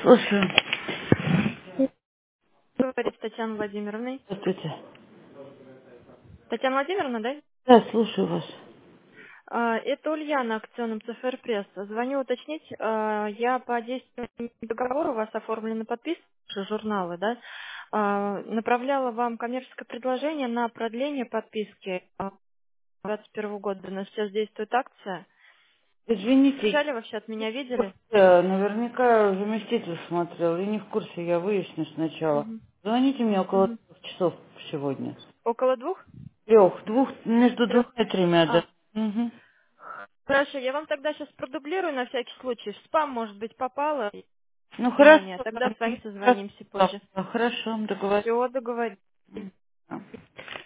Слушаю. Говорит с Татьяной Владимировной. Здравствуйте. Татьяна Владимировна, да? Да, слушаю вас. Это Ульяна, акционным ЦФР Пресс. Звоню уточнить, я по действию договора у вас оформлена подписка, журналы, да? Направляла вам коммерческое предложение на продление подписки 2021 года. У нас сейчас действует акция. Извините, Встречали вообще от меня, видели? наверняка заместитель смотрел. Я не в курсе, я выясню сначала. Мгм. Звоните мне около Мгм. 2 часов сегодня. Около 2? Двух, между 2 и 3, да. Угу. Хорошо, я вам тогда сейчас продублирую на всякий случай. В спам, может быть, попало Ну хорошо, внимание. Тогда с вами раз- созвонимся позже. хорошо, договорились. Все, договорились.